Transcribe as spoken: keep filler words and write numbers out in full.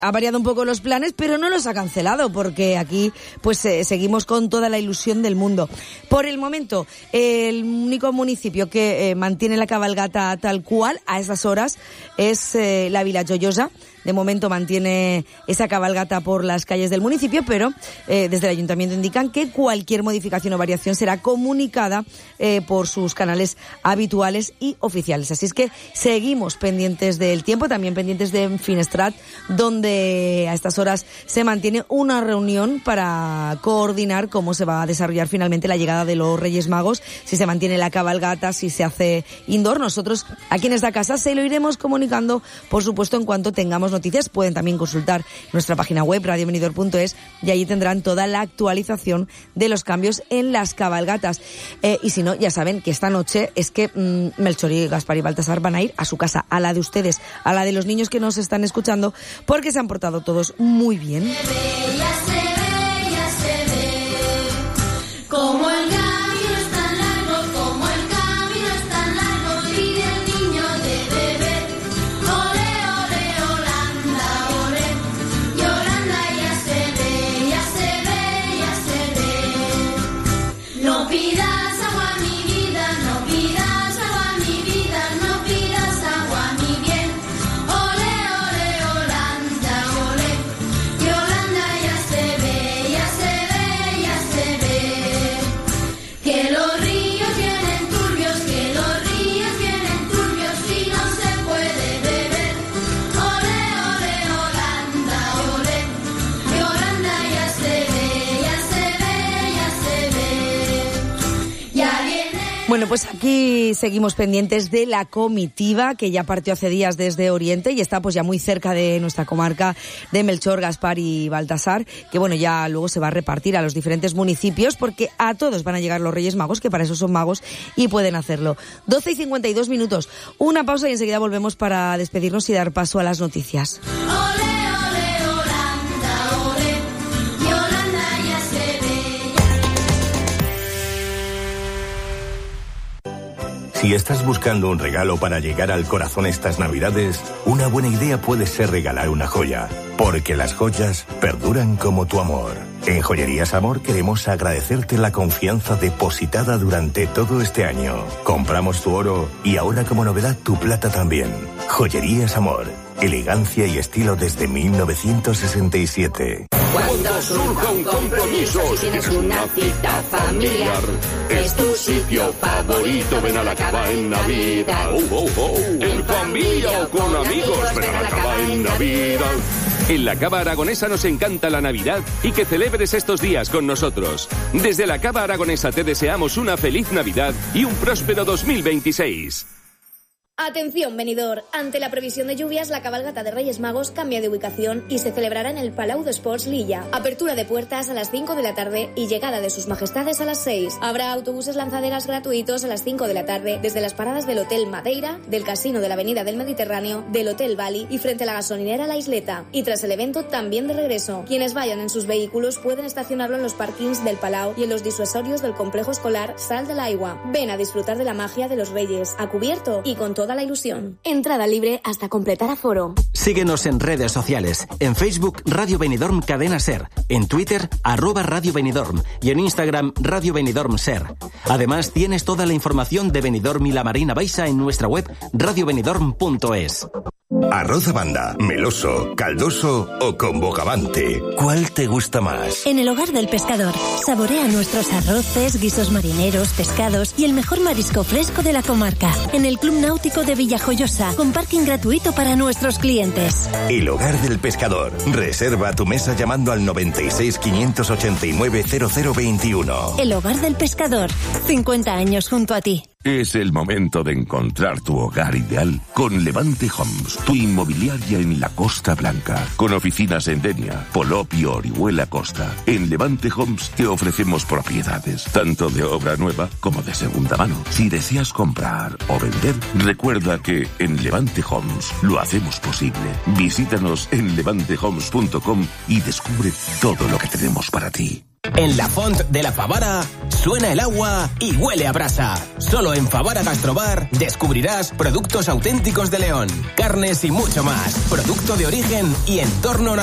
Ha variado un poco los planes, pero no los ha cancelado, porque aquí pues eh, seguimos con toda la ilusión del mundo. Por el momento, el único municipio que eh, mantiene la cabalgata tal cual a esas horas es eh, la Vila Joiosa. De momento mantiene esa cabalgata por las calles del municipio, pero eh, desde el ayuntamiento indican que cualquier modificación o variación será comunicada eh, por sus canales habituales y oficiales. Así es que seguimos pendientes del tiempo, también pendientes de Finestrat, donde a estas horas se mantiene una reunión para coordinar cómo se va a desarrollar finalmente la llegada de los Reyes Magos, si se mantiene la cabalgata, si se hace indoor. Nosotros aquí en esta casa se lo iremos comunicando, por supuesto, en cuanto tengamos noticias. Pueden también consultar nuestra página web radio benidorm punto es y allí tendrán toda la actualización de los cambios en las cabalgatas. Eh, y si no, ya saben que esta noche es que mmm, Melchor y Gaspar y Baltasar van a ir a su casa, a la de ustedes, a la de los niños que nos están escuchando, porque se han portado todos muy bien. Se ve, ya se ve, ya se ve, como el camino es tan largo, como el camino es tan largo, y del niño de bebé. Ole, ole, Holanda, ole, y Holanda ya se ve, ya se ve, ya se ve. No pidas agua a mi vida, no pidas agua a mi vida, no pidas agua a mi bien. Ole, ole, Holanda, ole, y Holanda ya se ve, ya se ve, ya se ve. Que los ríos vienen turbios, que los ríos vienen turbios y no se puede beber. Ole, ole, Holanda, ole, y Holanda ya se ve, ya se ve, ya se ve. Ya viene. Bueno, pues aquí seguimos pendientes de la comitiva que ya partió hace días desde Oriente y está pues ya muy cerca de nuestra comarca de Melchor, Gaspar y Baltasar, que bueno, ya luego se va a repartir a los diferentes municipios porque a todos van a llegar los Reyes Magos, que para eso son magos y pueden hacerlo. doce y cincuenta y dos minutos, una pausa y enseguida volvemos para despedirnos y dar paso a las noticias. Ole, ole, Holanda, ole, y Holanda ya se ve. Si estás buscando un regalo para llegar al corazón estas Navidades, una buena idea puede ser regalar una joya, porque las joyas perduran como tu amor. En Joyerías Amor queremos agradecerte la confianza depositada durante todo este año. Compramos tu oro y ahora como novedad tu plata también. Joyerías Amor, elegancia y estilo desde mil novecientos sesenta y siete. Cuando surja un compromiso, si tienes una cita familiar, es tu sitio favorito, ven a la Cava en Navidad. Oh, oh, oh. En familia o con amigos, ven a la Cava en Navidad. En la Cava Aragonesa nos encanta la Navidad y que celebres estos días con nosotros. Desde la Cava Aragonesa te deseamos una feliz Navidad y un próspero dos mil veintiséis. Atención, Benidorm. Ante la previsión de lluvias, la cabalgata de Reyes Magos cambia de ubicación y se celebrará en el Palau de Sports Lilla. Apertura de puertas a las cinco de la tarde y llegada de sus majestades a las seis. Habrá autobuses lanzaderas gratuitos a las cinco de la tarde desde las paradas del Hotel Madeira, del Casino de la Avenida del Mediterráneo, del Hotel Bali y frente a la gasolinera La Isleta. Y tras el evento, también de regreso. Quienes vayan en sus vehículos pueden estacionarlo en los parkings del Palau y en los disuasorios del complejo escolar Sal del Aigua. Ven a disfrutar de la magia de los Reyes, a cubierto y con toda la ilusión. Entrada libre hasta completar aforo. Síguenos en redes sociales. En Facebook, Radio Benidorm Cadena Ser. En Twitter, arroba Radio Benidorm. Y en Instagram, Radio Benidorm Ser. Además, tienes toda la información de Benidorm y la Marina Baixa en nuestra web radio benidorm punto es. Arroz a banda, meloso, caldoso o con bogavante. ¿Cuál te gusta más? En el Hogar del Pescador, saborea nuestros arroces, guisos marineros, pescados y el mejor marisco fresco de la comarca. En el Club Náutico de Villajoyosa, con parking gratuito para nuestros clientes. El Hogar del Pescador. Reserva tu mesa llamando al noventa y seis, quinientos ochenta y nueve, cero cero veintiuno. El Hogar del Pescador, cincuenta años junto a ti. Es el momento de encontrar tu hogar ideal con Levante Homes, tu inmobiliaria en la Costa Blanca, con oficinas en Denia, Polop y Orihuela Costa. En Levante Homes te ofrecemos propiedades, tanto de obra nueva como de segunda mano. Si deseas comprar o vender, recuerda que en Levante Homes lo hacemos posible. Visítanos en levante homes punto com y descubre todo lo que tenemos para ti. En la Font de la Favara suena el agua y huele a brasa. Solo en Favara Gastrobar descubrirás productos auténticos de León, carnes y mucho más. Producto de origen y entorno natural.